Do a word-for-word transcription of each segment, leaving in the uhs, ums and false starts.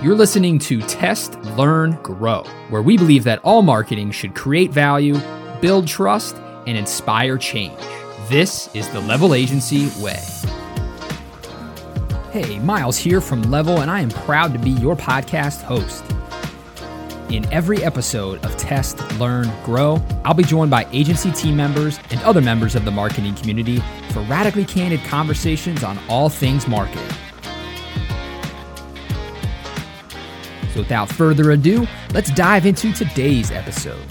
You're listening to Test, Learn, Grow, where we believe that all marketing should create value, build trust, and inspire change. This is the Level Agency way. Hey, Miles here from Level, and I am proud to be your podcast host. In every episode of Test, Learn, Grow, I'll be joined by agency team members and other members of the marketing community for radically candid conversations on all things marketing. So without further ado, let's dive into today's episode.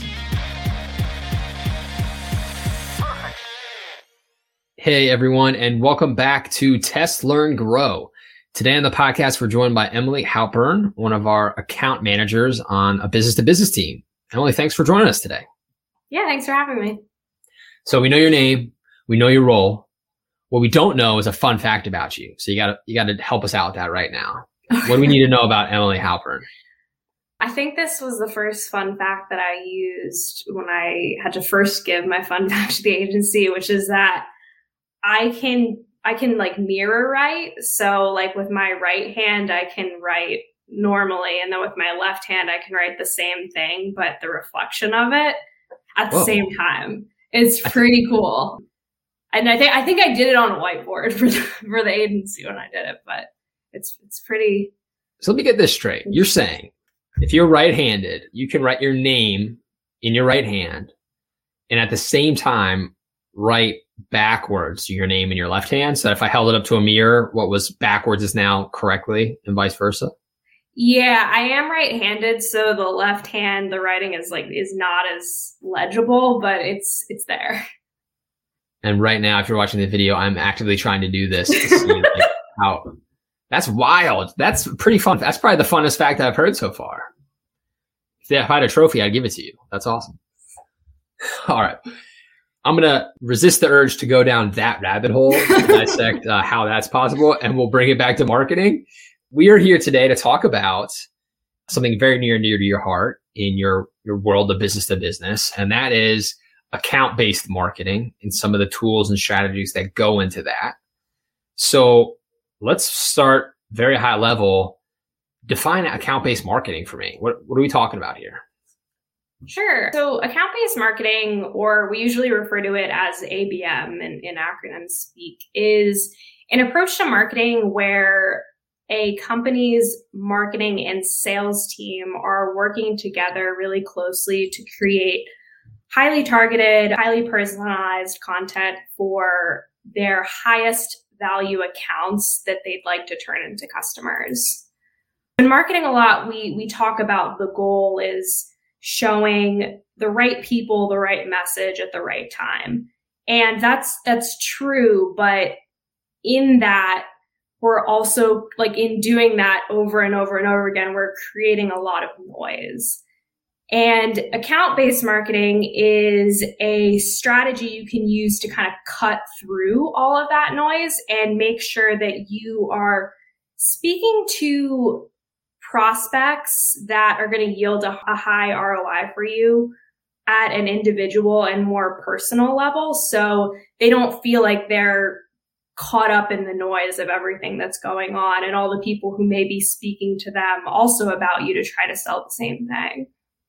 Hey everyone, and welcome back to Test, Learn, Grow. Today on the podcast, we're joined by Emily Halpern, one of our account managers on a business-to-business team. Emily, thanks for joining us today. Yeah, thanks for having me. So we know your name, we know your role. What we don't know is a fun fact about you. So you gotta you gotta help us out with that right now. What do we need to know about Emily Halpern? I think this was the first fun fact that I used when I had to first give my fun fact to the agency, which is that I can I can like mirror write. So like with my right hand, I can write normally. And then with my left hand, I can write the same thing, but the reflection of it at the Whoa. same time. It's pretty cool. And I think I think I did it on a whiteboard for the, for the agency when I did it, but it's it's pretty. So let me get this straight. You're saying if you're right-handed, you can write your name in your right hand and at the same time write backwards your name in your left hand. So if I held it up to a mirror, what was backwards is now correctly and vice versa. Yeah, I am right-handed. So the left hand, the writing is like, is not as legible, but it's, it's there. And right now, if you're watching the video, I'm actively trying to do this to see like, how that's wild. That's pretty fun. That's probably the funnest fact I've heard so far. If I had a trophy, I'd give it to you. That's awesome. All right. I'm going to resist the urge to go down that rabbit hole to dissect uh, how that's possible, and we'll bring it back to marketing. We are here today to talk about something very near and dear to your heart in your, your world of business to business, and that is account-based marketing and some of the tools and strategies that go into that. So let's start very high level. Define account-based marketing for me. What, what are we talking about here? Sure. So account-based marketing, or we usually refer to it as A B M in, in acronym speak, is an approach to marketing where a company's marketing and sales team are working together really closely to create highly targeted, highly personalized content for their highest value accounts that they'd like to turn into customers. In marketing a lot, we we talk about the goal is showing the right people the right message at the right time. And that's that's true, but in that, we're also, like in doing that over and over and over again, we're creating a lot of noise. And account-based marketing is a strategy you can use to kind of cut through all of that noise and make sure that you are speaking to prospects that are going to yield a, a high R O I for you at an individual and more personal level. So they don't feel like they're caught up in the noise of everything that's going on and all the people who may be speaking to them also about you to try to sell the same thing.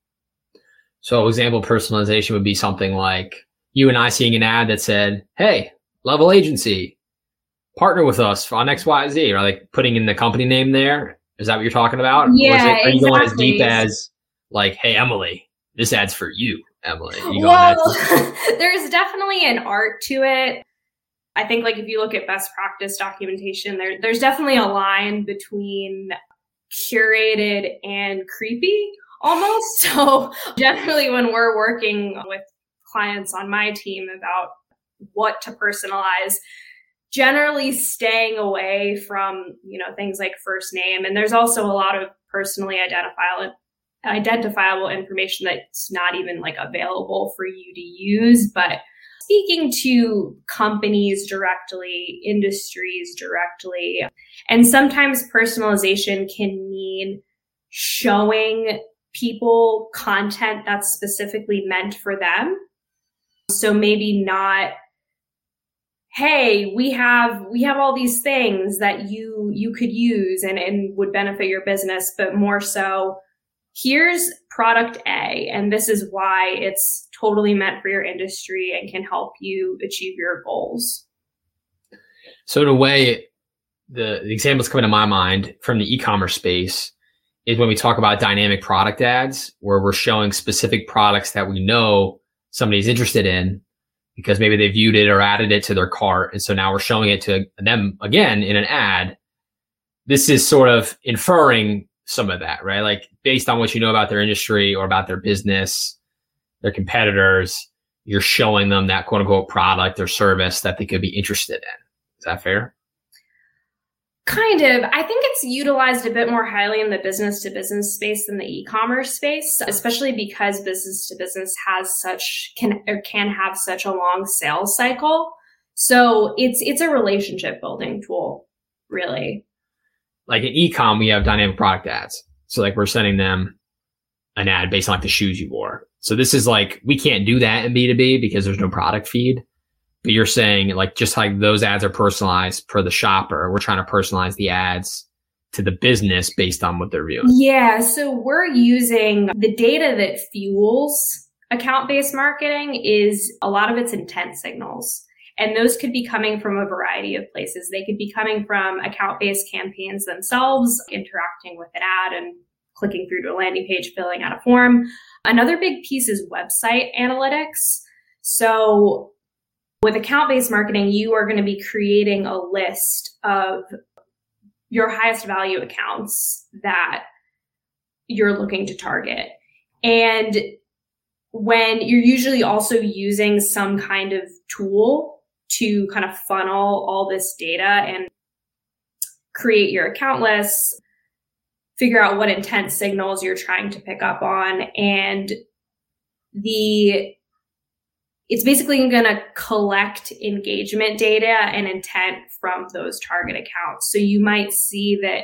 So example personalization would be something like you and I seeing an ad that said, hey, Level Agency, partner with us on X Y Z, or like putting in the company name there. Is that what you're talking about? Yeah, or is it, are you exactly. going as deep as like, hey, Emily, this ad's for you, Emily? You well, there's definitely an art to it. I think like if you look at best practice documentation, there, there's definitely a line between curated and creepy almost. So generally when we're working with clients on my team about what to personalize, generally staying away from, you know, things like first name. And there's also a lot of personally identifiable identifiable information that's not even like available for you to use, but speaking to companies directly, industries directly. And sometimes personalization can mean showing people content that's specifically meant for them. So maybe not hey, we have we have all these things that you you could use and, and would benefit your business, but more so, here's product A, and this is why it's totally meant for your industry and can help you achieve your goals. So in a way, the, the examples coming to my mind from the e-commerce space is when we talk about dynamic product ads, where we're showing specific products that we know somebody's interested in because maybe they viewed it or added it to their cart. And so now we're showing it to them again in an ad. This is sort of inferring some of that, right? Like based on what you know about their industry or about their business, their competitors, you're showing them that quote unquote product or service that they could be interested in. Is that fair? Kind of. I think it's utilized a bit more highly in the business to business space than the e-commerce space, especially because business to business has such can or can have such a long sales cycle. So it's it's a relationship building tool, really. Like in e-com, we have dynamic product ads. So like we're sending them an ad based on like the shoes you wore. So this is like, we can't do that in B two B because there's no product feed. But you're saying like, just like those ads are personalized per the shopper, we're trying to personalize the ads to the business based on what they're viewing. Yeah. So we're using the data that fuels account-based marketing is a lot of its intent signals. And those could be coming from a variety of places. They could be coming from account-based campaigns themselves, interacting with an ad and clicking through to a landing page, filling out a form. Another big piece is website analytics. So with account-based marketing, you are going to be creating a list of your highest value accounts that you're looking to target. And when you're usually also using some kind of tool to kind of funnel all this data and create your account lists, figure out what intent signals you're trying to pick up on, and the it's basically going to collect engagement data and intent from those target accounts. So you might see that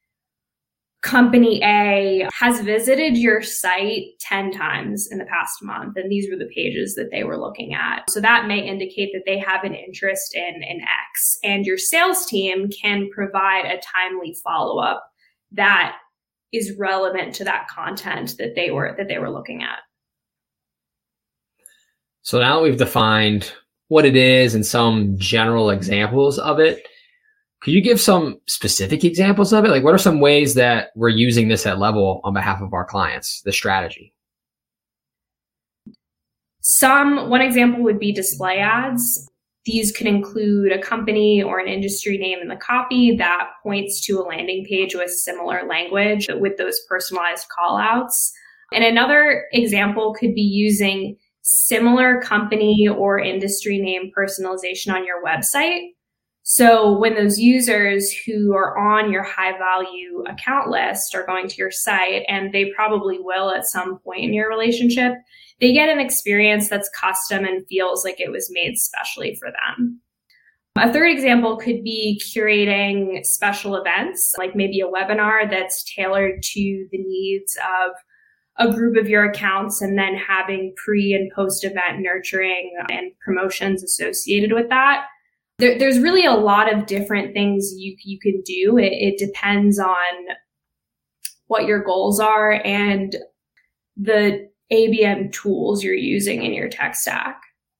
company A has visited your site ten times in the past month, and these were the pages that they were looking at. So that may indicate that they have an interest in an X, and your sales team can provide a timely follow-up that is relevant to that content that they were that they were looking at. So now we've defined what it is and some general examples of it. Could you give some specific examples of it? Like what are some ways that we're using this at Level on behalf of our clients, the strategy? Some, one example would be display ads. These could include a company or an industry name in the copy that points to a landing page with similar language with those personalized call outs. And another example could be using similar company or industry name personalization on your website. So when those users who are on your high value account list are going to your site, and they probably will at some point in your relationship, they get an experience that's custom and feels like it was made specially for them. A third example could be curating special events, like maybe a webinar that's tailored to the needs of a group of your accounts, and then having pre and post event nurturing and promotions associated with that. There, there's really a lot of different things you, you can do. It, it depends on what your goals are and the A B M tools you're using in your tech stack.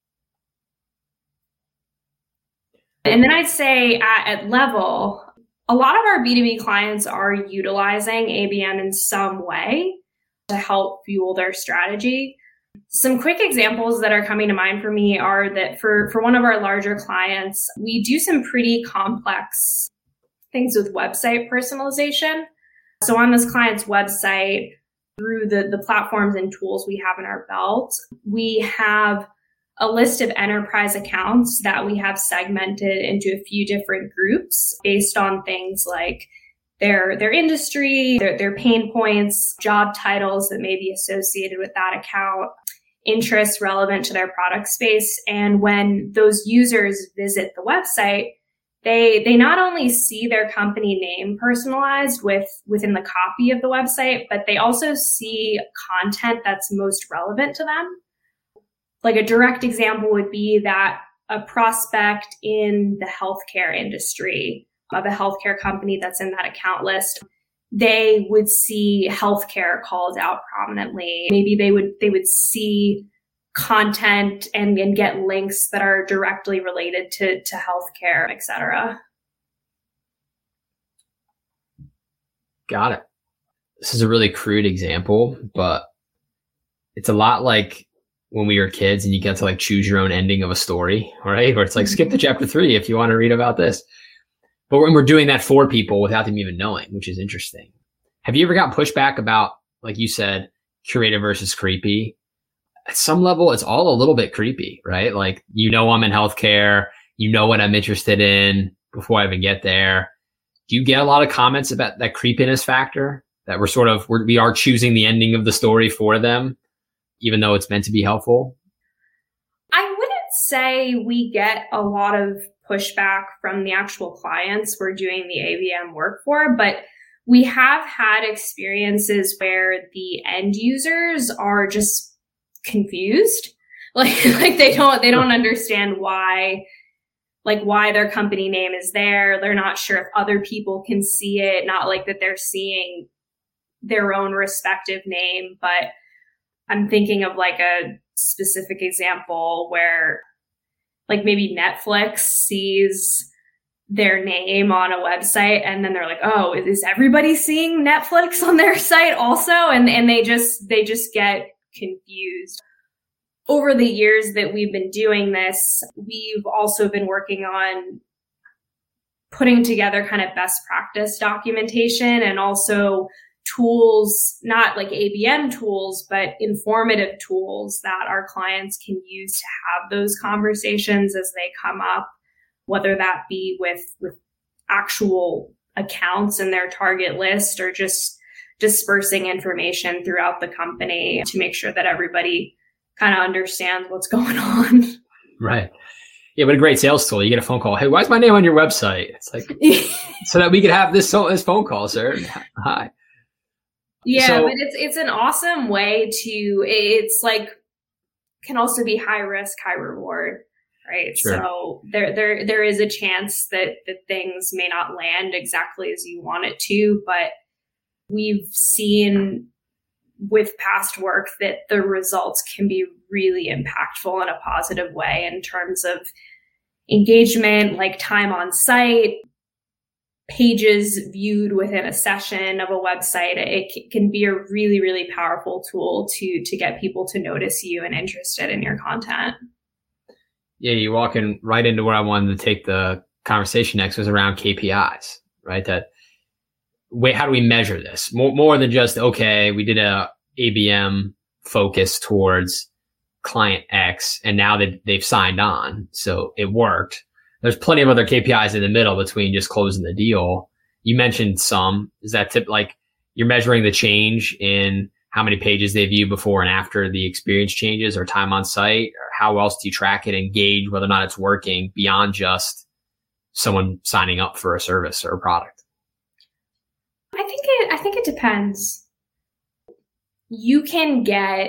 And then I'd say at, at Level, a lot of our B two B clients are utilizing A B M in some way to help fuel their strategy. Some quick examples that are coming to mind for me are that for, for one of our larger clients, we do some pretty complex things with website personalization. So on this client's website, through the, the platforms and tools we have in our belt, we have a list of enterprise accounts that we have segmented into a few different groups based on things like their their industry, their, their pain points, job titles that may be associated with that account, interests relevant to their product space. And when those users visit the website, they they not only see their company name personalized with within the copy of the website, but they also see content that's most relevant to them. Like a direct example would be that a prospect in the healthcare industry of a healthcare company that's in that account list, they would see healthcare called out prominently. Maybe they would they would see content and, and get links that are directly related to, to healthcare, et cetera. Got it. This is a really crude example, but it's a lot like when we were kids and you get to like choose your own ending of a story, right? Where it's like, skip to chapter three if you want to read about this. But when we're doing that for people without them even knowing, which is interesting. Have you ever gotten pushback about, like you said, curated versus creepy? At some level, it's all a little bit creepy, right? Like, you know, I'm in healthcare, you know what I'm interested in before I even get there. Do you get a lot of comments about that creepiness factor, that we're sort of, we're, we are choosing the ending of the story for them, even though it's meant to be helpful? I wouldn't say we get a lot of pushback from the actual clients we're doing the A B M work for, but we have had experiences where the end users are just confused. Like, like they don't, they don't understand why, like why their company name is there. They're not sure if other people can see it, not like that they're seeing their own respective name. But I'm thinking of like a specific example where like maybe Netflix sees their name on a website and then they're like, oh, is everybody seeing Netflix on their site also? And and they just they just get confused. Over the years that we've been doing this, we've also been working on putting together kind of best practice documentation and also tools, not like A B M tools, but informative tools that our clients can use to have those conversations as they come up, whether that be with, with actual accounts in their target list or just dispersing information throughout the company to make sure that everybody kind of understands what's going on. Right. Yeah, but a great sales tool. You get a phone call. Hey, why is my name on your website? It's like, so that we could have this, this phone call, sir. Hi. Yeah, so, but it's it's an awesome way to, it's like, can also be high risk, high reward, right? Sure. So there there there is a chance that, that things may not land exactly as you want it to, but we've seen with past work that the results can be really impactful in a positive way in terms of engagement, like time on site, pages viewed within a session of a website. It c- can be a really, really powerful tool to, to get people to notice you and interested in your content. Yeah, you're walking right into where I wanted to take the conversation next, was around K P Is, right? That, wait, how do we measure this? More, more than just, okay, we did a A B M focus towards client X and now they've, they've signed on. So it worked. There's plenty of other K P Is in the middle between just closing the deal. You mentioned some. Is that tip like you're measuring the change in how many pages they view before and after the experience changes, or time on site, or how else do you track it and gauge whether or not it's working beyond just someone signing up for a service or a product? I think it, I think it depends. You can get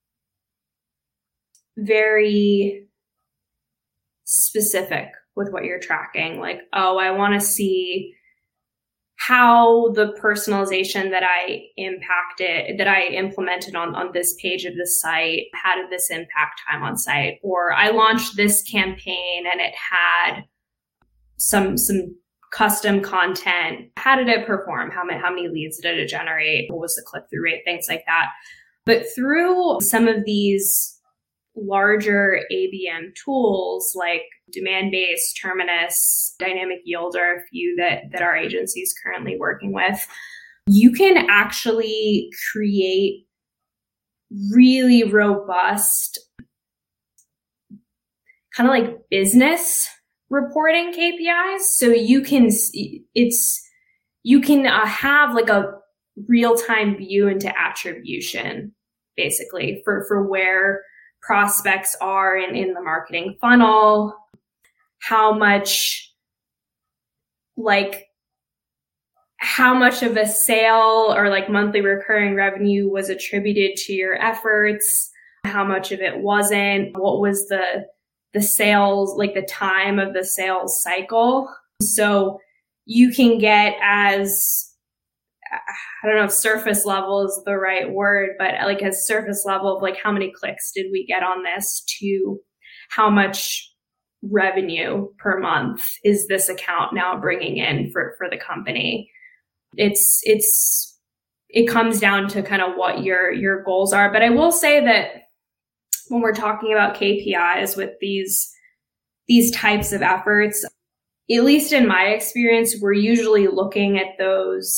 very specific with what you're tracking. Like, oh, I want to see how the personalization that I impacted, that I implemented on, on this page of the site, how did this impact time on site? Or I launched this campaign and it had some, some custom content. How did it perform? How many, how many leads did it generate? What was the click-through rate? Things like that. But through some of these larger A B M tools like Demandbase, Terminus, Dynamic Yield are a few that, that our agency is currently working with, you can actually create really robust kind of like business reporting K P Is. So you can, it's, you can uh, have like a real-time view into attribution, basically, for, for where prospects are in, in the marketing funnel, how much, like, how much of a sale or like monthly recurring revenue was attributed to your efforts, how much of it wasn't, what was the the sales, like the time of the sales cycle. So you can get as, I don't know if surface level is the right word, but like a surface level of like how many clicks did we get on this to how much revenue per month is this account now bringing in for, for the company. It's, it's, it comes down to kind of what your, your goals are. But I will say that when we're talking about K P Is with these, these types of efforts, at least in my experience, we're usually looking at those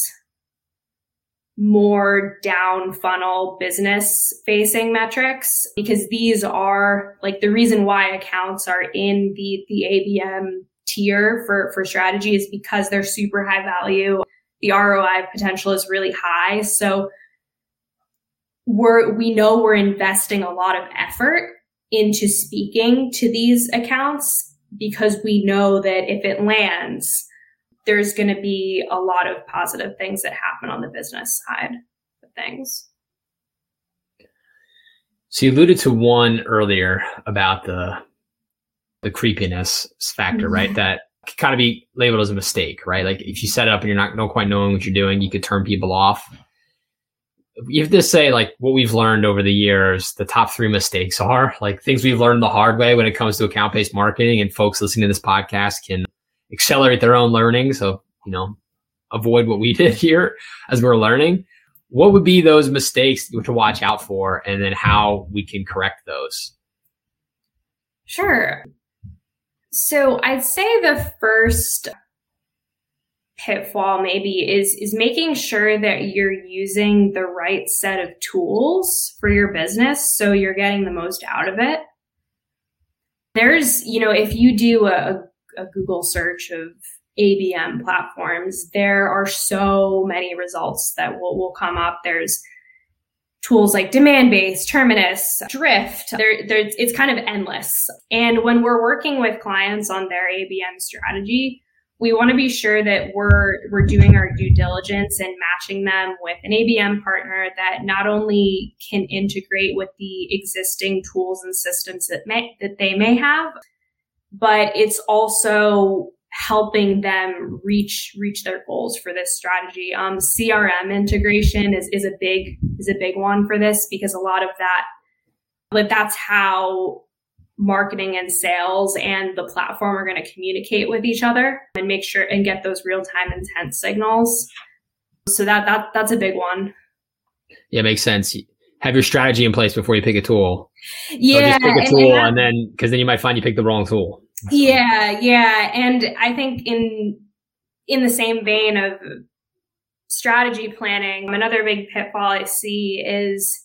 more down funnel business facing metrics, because these are like the reason why accounts are in the, the A B M tier for, for strategy is because they're super high value. The R O I potential is really high. So we're, we know we're investing a lot of effort into speaking to these accounts because we know that if it lands, there's going to be a lot of positive things that happen on the business side of things. So you alluded to one earlier about the the creepiness factor, mm-hmm. right? That could kind of be labeled as a mistake, right? Like if you set it up and you're not, not quite knowing what you're doing, you could turn people off. You have to say like what we've learned over the years, the top three mistakes are like things we've learned the hard way when it comes to account-based marketing, and folks listening to this podcast can accelerate their own learning. So, you know, avoid what we did here as we're learning. What would be those mistakes to watch out for, and then how we can correct those? Sure. So I'd say the first pitfall maybe is, is making sure that you're using the right set of tools for your business so you're getting the most out of it. There's, you know, if you do a, a Google search of A B M platforms, there are so many results that will, will come up. There's tools like Demandbase, Terminus, Drift. There, there, it's kind of endless. And when we're working with clients on their A B M strategy, we want to be sure that we're we're doing our due diligence and matching them with an A B M partner that not only can integrate with the existing tools and systems that may that they may have, but it's also helping them reach reach their goals for this strategy. Um, C R M integration is is a big is a big one for this, because a lot of that, like that's how marketing and sales and the platform are going to communicate with each other and make sure and get those real time intent signals. So that that that's a big one. Yeah, makes sense. Have your strategy in place before you pick a tool. Yeah, or just pick a tool and, and, and then because then you might find you picked the wrong tool. Yeah, yeah. And I think in in the same vein of strategy planning, another big pitfall I see is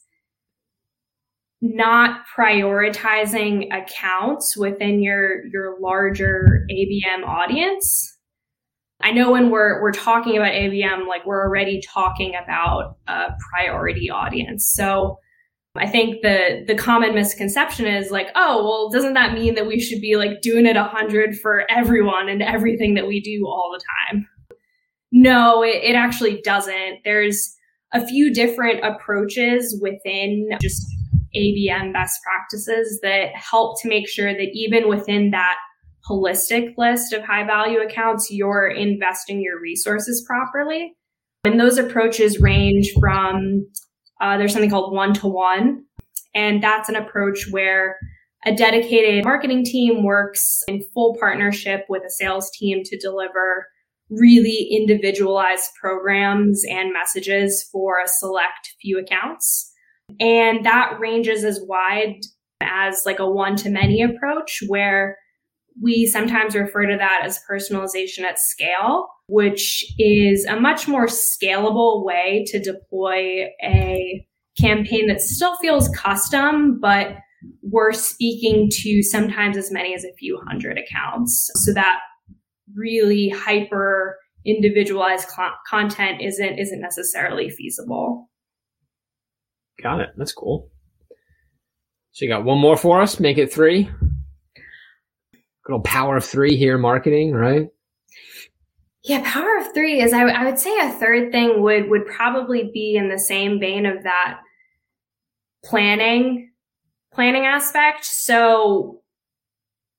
not prioritizing accounts within your your larger A B M audience. I know when we're we're talking about A B M, like we're already talking about a priority audience. So I think the the common misconception is like, oh, well, doesn't that mean that we should be like doing it a hundred for everyone and everything that we do all the time? No, it, it actually doesn't. There's a few different approaches within just A B M best practices that help to make sure that even within that holistic list of high value accounts, you're investing your resources properly. And those approaches range from Uh, there's something called one-to-one, and that's an approach where a dedicated marketing team works in full partnership with a sales team to deliver really individualized programs and messages for a select few accounts. And that ranges as wide as like a one-to-many approach, where we sometimes refer to that as personalization at scale, which is a much more scalable way to deploy a campaign that still feels custom, but we're speaking to sometimes as many as a few hundred accounts. So that really hyper individualized co- content isn't isn't necessarily feasible. Got it. That's cool. So you got one more for us? Make it three. Good old power of three here in marketing, right? Yeah, power of three is, I, w- I would say a third thing would, would probably be in the same vein of that planning, planning aspect. So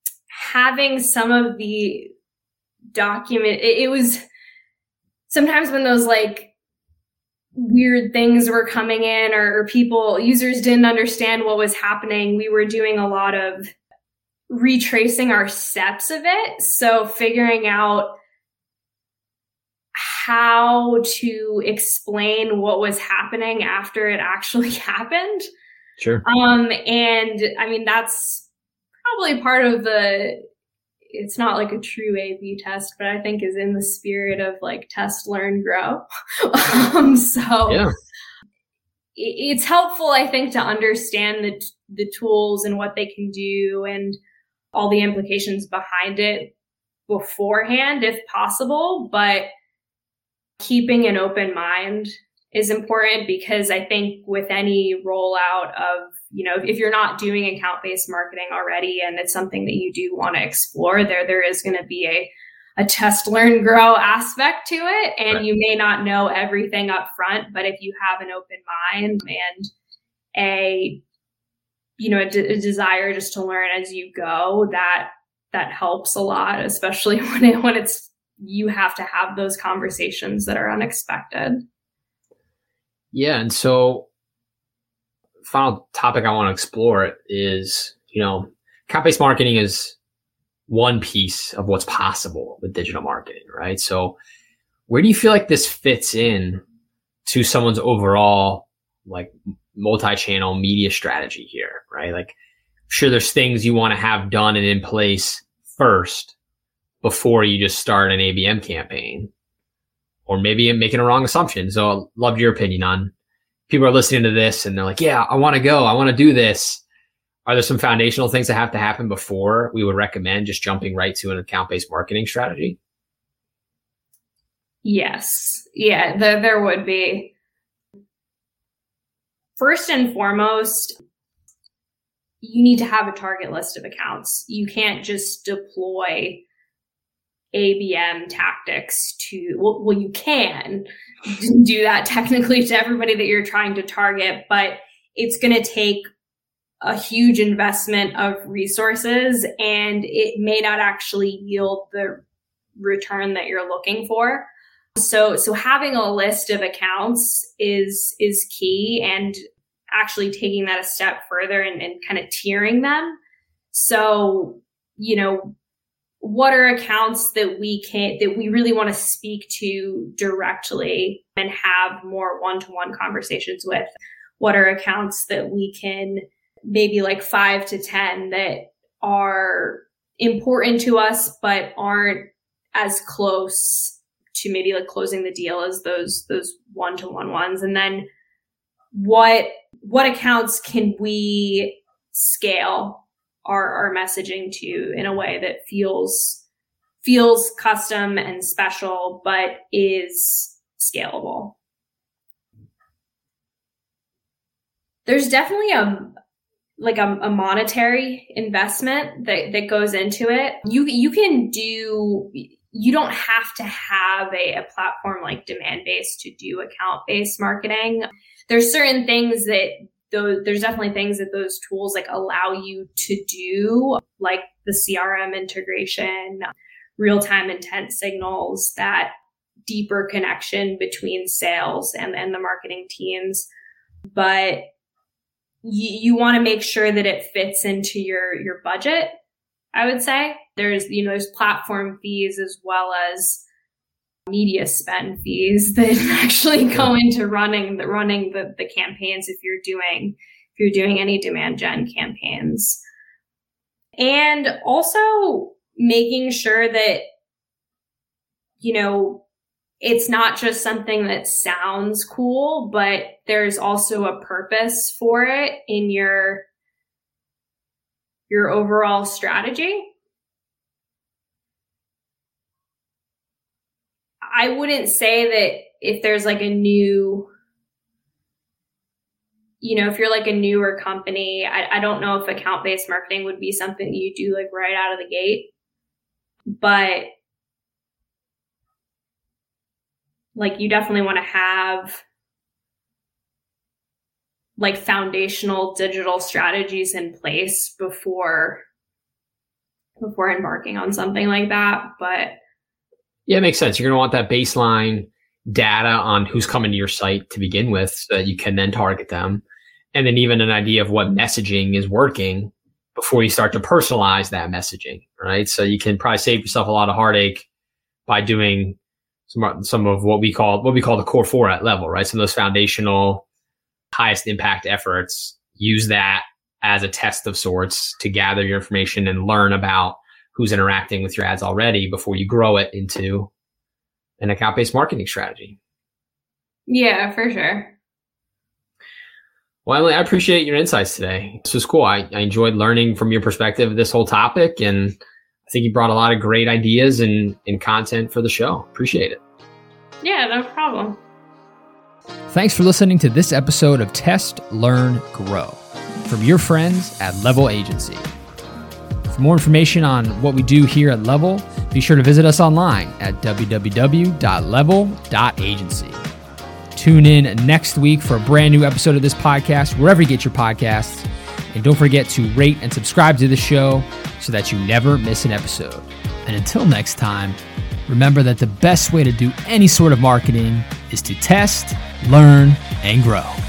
having some of the document, it, it was sometimes when those like weird things were coming in or, or people, users didn't understand what was happening, we were doing a lot of retracing our steps of it. So figuring out how to explain what was happening after it actually happened. Sure. Um, and I mean, that's probably part of the, it's not like a true A B test, but I think is in the spirit of like test, learn, grow. um, so yeah. it, it's helpful, I think, to understand the, the tools and what they can do and all the implications behind it beforehand, if possible. But keeping an open mind is important, because I think with any rollout of, you know, if you're not doing account-based marketing already and it's something that you do want to explore, there there is going to be a a test, learn, grow aspect to it. And right. You may not know everything up front, but if you have an open mind and a, you know, a, de- a desire just to learn as you go, that that helps a lot, especially when it when it's you have to have those conversations that are unexpected. Yeah. And so final topic I want to explore is, you know, account-based marketing is one piece of what's possible with digital marketing, right? So where do you feel like this fits in to someone's overall like multi-channel media strategy here, right? Like, sure, there's things you want to have done and in place first before you just start an A B M campaign. Or maybe I'm making a wrong assumption. So I'd love your opinion on, people are listening to this and they're like, yeah, I want to go. I want to do this. Are there some foundational things that have to happen before we would recommend just jumping right to an account-based marketing strategy? Yes. Yeah, there, there would be. First and foremost, you need to have a target list of accounts. You can't just deploy A B M tactics to, well, well, you can do that technically to everybody that you're trying to target, but it's going to take a huge investment of resources and it may not actually yield the return that you're looking for. So, so having a list of accounts is, is key, and actually taking that a step further and, and kind of tiering them. So, you know, what are accounts that we can, that we really want to speak to directly and have more one-to-one conversations with? What are accounts that we can maybe like five to ten that are important to us, but aren't as close to maybe like closing the deal as those, those one-to-one ones? And then what, what accounts can we scale our, our messaging to in a way that feels, feels custom and special, but is scalable? There's definitely a, like a, a monetary investment that, that goes into it. You, you can do, you don't have to have a, a platform like Demandbase to do account-based marketing. There's certain things that those, there's definitely things that those tools like allow you to do, like the C R M integration, real-time intent signals, that deeper connection between sales and, and the marketing teams. But you, you want to make sure that it fits into your, your budget, I would say. There's, you know, there's platform fees as well as media spend fees that actually go into running the running the, the campaigns if you're doing if you're doing any demand gen campaigns. And also making sure that, you know, it's not just something that sounds cool, but there's also a purpose for it in your your overall strategy. I wouldn't say that if there's like a new, you know, if you're like a newer company, I, I don't know if account-based marketing would be something you do like right out of the gate. But like you definitely want to have like foundational digital strategies in place before before embarking on something like that. But yeah, it makes sense. You're going to want that baseline data on who's coming to your site to begin with so that you can then target them. And then even an idea of what messaging is working before you start to personalize that messaging, right? So you can probably save yourself a lot of heartache by doing some, some of what we call, what we call the core four at level, right? Some of those foundational highest impact efforts. Use that as a test of sorts to gather your information and learn about who's interacting with your ads already before you grow it into an account-based marketing strategy. Yeah, for sure. Well, Emily, I appreciate your insights today. This was cool. I, I enjoyed learning from your perspective of this whole topic, and I think you brought a lot of great ideas and, and content for the show. Appreciate it. Yeah, no problem. Thanks for listening to this episode of Test, Learn, Grow from your friends at Level Agency. For more information on what we do here at Level, be sure to visit us online at w w w dot level dot agency. Tune in next week for a brand new episode of this podcast, wherever you get your podcasts. And don't forget to rate and subscribe to the show so that you never miss an episode. And until next time, remember that the best way to do any sort of marketing is to test, learn, and grow.